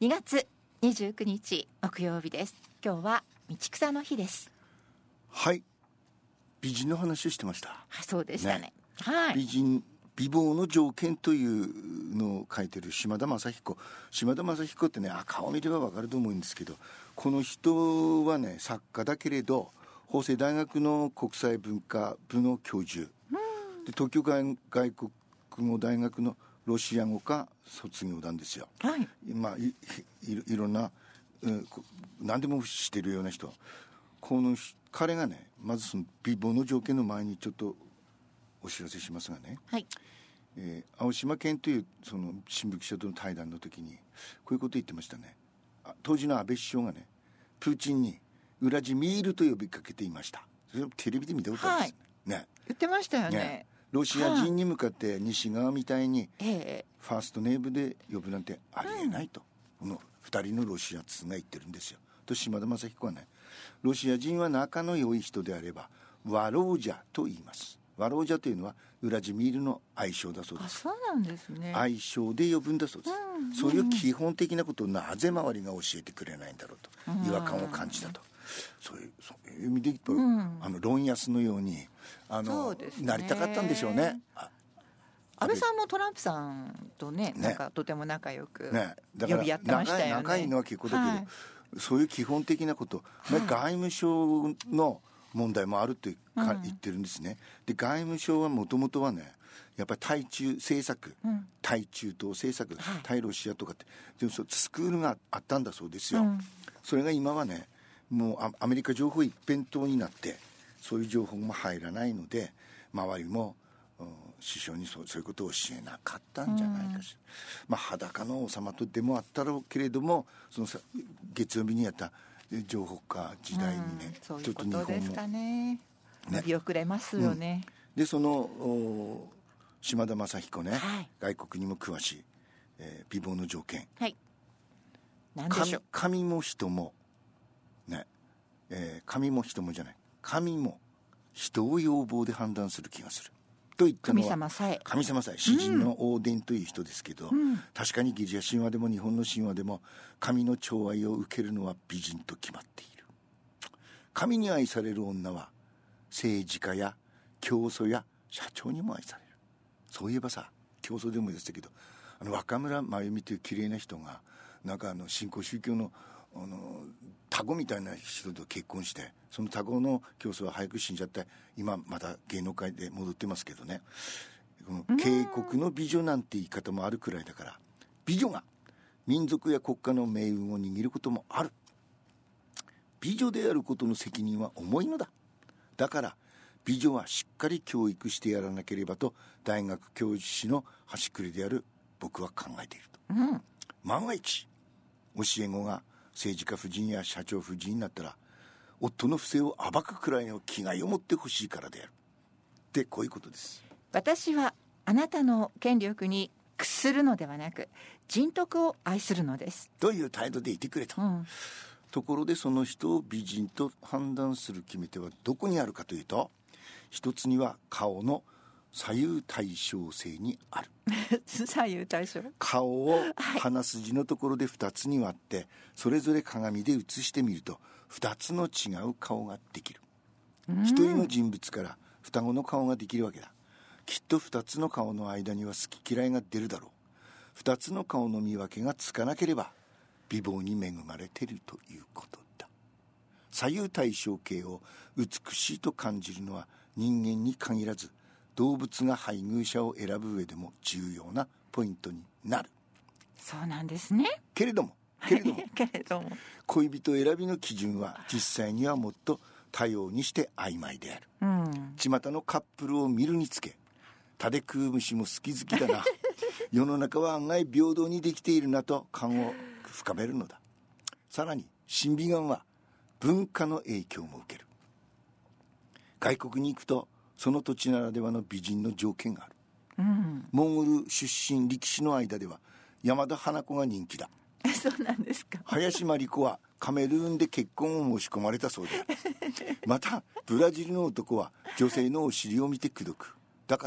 2月29日木曜日です。今日は道草の日です。 はい、美人の話をしてました。 そうでした ね、はい、 美貌の条件というのを書いてる島田雅彦ってね、顔見ればわかると思うんですけど、この人はね作家だけれど法政大学の国際文化部の教授で、東京外国語大学のロシア語科卒業なんですよ、 はい、 いろんな、何でもしてるような人。彼がね、まずその美貌の条件の前にちょっとお知らせしますがね、 はい、 青島健というその新聞記者との対談の時にこういうこと言ってましたね。当時の安倍首相がね、プーチンにウラジミールと呼びかけていました。それをテレビで見たことあるんですね、はい、 言ってましたよ ね。 ロシア人に向かって西側みたいにファーストネームで呼ぶなんてありえないと、この2人のロシア通が言ってるんですよ。と島田雅彦はね、ロシア人は仲の良い人であればワロージャと言います。ワロージャというのはウラジミールの愛称だそうです。 そうなんですね。 愛称で呼ぶんだそうです、そういう基本的なことをなぜ周りが教えてくれないんだろうと違和感を感じたと、そういう意味で言うと、論安のようになりたかったんでしょうね。 安倍さんもトランプさんと なんかとても仲良くだから呼び合ってましたよね。 仲いいのは結構だけど、そういう基本的なこと、外務省の問題もあると言ってるんですね。で、外務省はもともとはね、やっぱり対中政策、対中東政策、対ロシアとかってでもスクールがあったんだそうですよ、それが今はね、もうアメリカ情報一辺倒になってそういう情報も入らないので、周りも首相にそういうことを教えなかったんじゃないかしら、裸の王様とでもあったろうけれども、その月曜日にやった情報化時代にね、 そういうことですかね。伸び遅れますよね、 でその島田雅彦ね、外国にも詳しい、美貌の条件、 何でしょう。 神も人もね、神も人もじゃない、神も人を要望で判断する気がすると言ったのは神様さえ詩人のオーデンという人ですけど、確かにギリシャ神話でも日本の神話でも神の寵愛を受けるのは美人と決まっている。神に愛される女は政治家や教祖や社長にも愛される。そういえばさ、教祖でも言ってたけど、若村真由美という綺麗な人がなんか新興宗教のタゴみたいな人と結婚して、そのタゴの教祖は早く死んじゃって、今また芸能界で戻ってますけどね、この渓谷の美女なんて言い方もあるくらいだから、美女が民族や国家の命運を握ることもある。美女であることの責任は重いのだ。だから美女はしっかり教育してやらなければと大学教授士の端くれである僕は考えていると、万が一教え子が政治家夫人や社長夫人になったら、夫の不正を暴くくらいの気概を持ってほしいからであるってこういうことです。 私はあなたの権力に屈するのではなく人徳を愛するのですという態度でいてくれと、ところでその人を美人と判断する決め手はどこにあるかというと、一つには顔の左右対称性にある左右対称、 顔を鼻筋のところで2つに割って、それぞれ鏡で写してみると2つの違う顔ができる。一人の人物から双子の顔ができるわけだ。きっと2つの顔の間には好き嫌いが出るだろう。2つの顔の見分けがつかなければ美貌に恵まれているということだ。左右対称形を美しいと感じるのは人間に限らず動物が配偶者を選ぶ上でも重要なポイントになる。 そうなんですね。 けれども恋人選びの基準は実際にはもっと多様にして曖昧である、巷のカップルを見るにつけ、タデ食う虫も好き好きだな世の中は案外平等にできているなと感を深めるのだ。さらに審美眼は文化の影響も受ける。外国に行くとその土地ならではの美人の条件がある、モンゴル出身力士の間では山田花子が人気だ。 そうなんですか。 林真理子はカメルーンで結婚を申し込まれたそうであるまたブラジルの男は女性のお尻を見て口説く。だから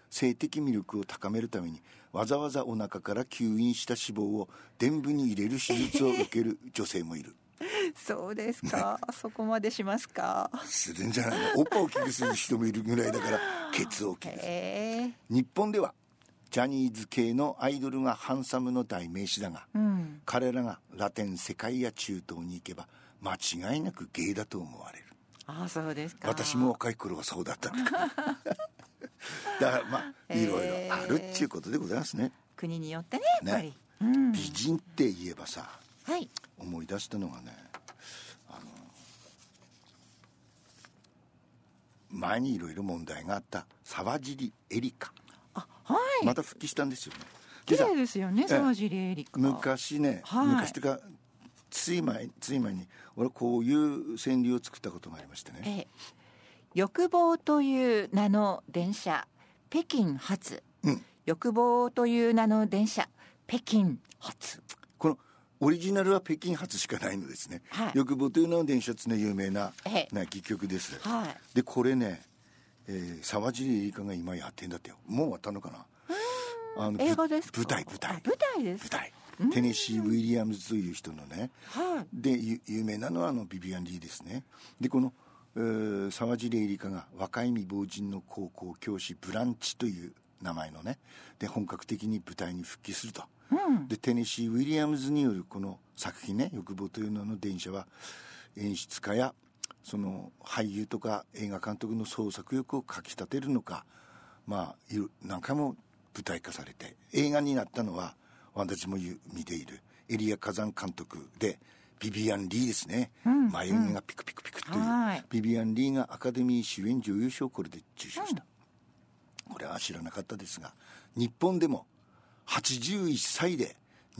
性的魅力を高めるためにわざわざお腹から吸引した脂肪を臀部に入れる手術を受ける女性もいる。 そうですか、そこまでしますか。 するんじゃないの。おっぱいを大きくする人もいるぐらいだからケツを大きくする。日本ではジャニーズ系のアイドルがハンサムの代名詞だが、彼らがラテン世界や中東に行けば間違いなくゲイだと思われる。 ああ、そうですか。 私も若い頃はそうだったんだだからまあいろいろあるっていうことでございますね。 国によってね、やっぱり、 美人って言えばさ、 はい、 思い出したのがね、前にいろいろ問題があった沢尻エリカ、 はい、 また復帰したんですよね。 綺麗ですよね、沢尻エリカ。 昔ね、昔というかつい前に俺こういう川柳を作ったことがありましてね、 欲望という名の電車北京発、欲望という名の電車北京発。 このオリジナルは北京発しかないのですね、欲望という名の電車って有名な、戯曲です、でこれね、沢尻エリカが今やってんだってよ。もう終わったのかな。 映画ですか。 舞台です。 舞台テネシー・ウィリアムズという人のね、で有名なのはビビアン・リーですね。でこの沢尻エリカが若い未亡人の高校教師ブランチという名前のねで本格的に舞台に復帰すると、でテネシー・ウィリアムズによるこの作品ね、欲望という名の電車は演出家やその俳優とか映画監督の創作欲をかきたてるのか、まあ何回も舞台化されて映画になったのは私も見ているエリア火山監督でビビアン・リーですね、眉毛がピクピクピクという、ビビアン・リーがアカデミー主演女優賞をこれで受賞した、これは知らなかったですが日本でも81歳で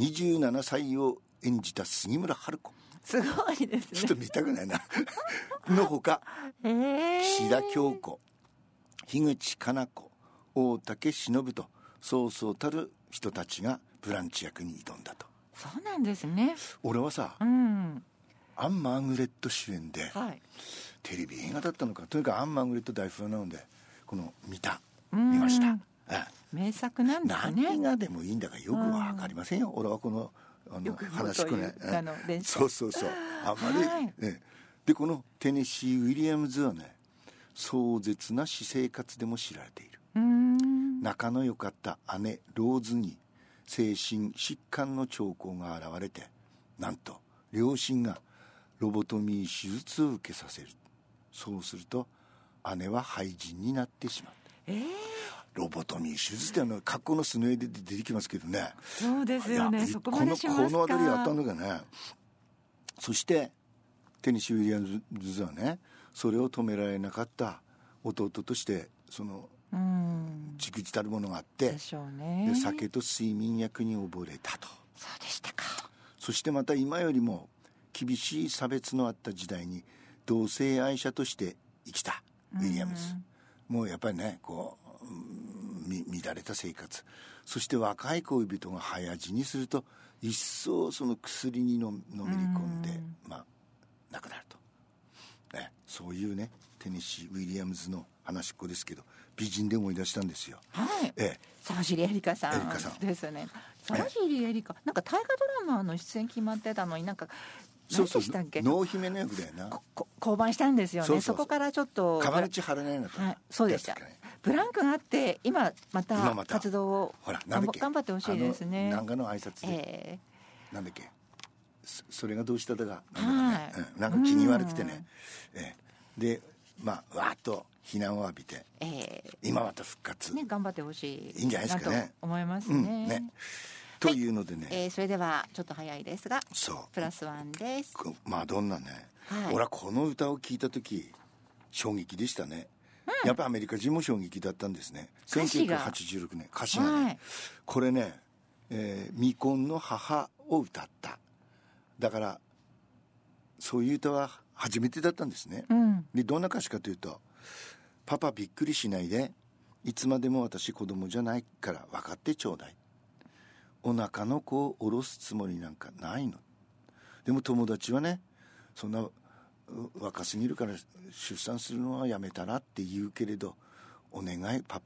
27歳を演じた杉村春子、 すごいですね。 ちょっと見たくないなのほか、岸田京子、樋口かな子、大竹しのぶとそうそうたる人たちがブランチ役に挑んだと。 そうなんですね。 俺はさ、アン・マーグレット主演で、テレビ映画だったのか、とにかくアン・マーグレット大ファンなのでこの見ました。 名作なんですね。 何がでもいいんだかよくわかりませんよ、俺はこの話くね、そうあんまり、でこのテネシー・ウィリアムズはね壮絶な私生活でも知られている。仲の良かった姉ローズに精神疾患の兆候が現れて、なんと両親がロボトミー手術を受けさせる。そうすると姉は廃人になってしまう。ロボトミー手術って過去のスノーで出てきますけどね。 そうですよね。そこまでしますか。 この辺りあったのがね。そしてテネシー・ウィリアムズはね、それを止められなかった弟としてその忸怩たるものがあって、 でしょうね、 で酒と睡眠薬に溺れたと。 そうでしたか。 そしてまた今よりも厳しい差別のあった時代に同性愛者として生きたウィリアムズ、もうやっぱりねこう乱れた生活、そして若い恋人が早死にすると一層その薬にのめり込んで、亡くなると、そういうねテネシー・ウィリアムズの話っ子ですけど、美人で思い出したんですよ。 沢尻エリカさんですよね。沢尻エリカ、なんか大河ドラマの出演決まってたのに、なんか何でしたっけ、 濃姫の役だよな。 降板したんですよね。そこからちょっとカバルチ張らないのと、 そうでした。ブランクがあって今また活動を頑張ってほしいですね。 南賀の挨拶で、なんだっけ、それがどうしただかなんか気に悪くてね、でわーっと非難を浴びて、今また復活、 頑張ってほしい、 いいんじゃないですかね、 と思いますね。 というのでね、 それではちょっと早いですがプラスワンです。 マドンナね、俺はこの歌を聴いた時衝撃でしたね。やっぱりアメリカ人も衝撃だったんですね。1986年歌詞がね、これね、未婚の母を歌った。だからそういう歌は初めてだったんですね。でどんな歌詞かというと、パパびっくりしないで、いつまでも私子供じゃないから分かってちょうだい。お腹の子を下ろすつもりなんかないの。でも友達はね、そんな若すぎるから出産するのはやめたらって言うけれど、お願いパパ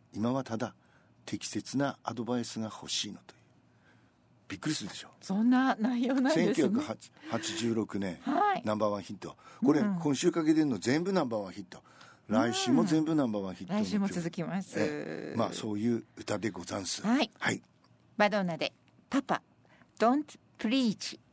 今はただ適切なアドバイスが欲しいのという。びっくりするでしょ。 そんな内容なんですね。 1986年、 はい、 ナンバーワンヒット。これ、今週かけてるの全部ナンバーワンヒット。来週も全部ナンバーワンヒット。 来週も続きます。 まあそういう歌でござんす。 はい、 はい、 マドンナでパパ Don't Preach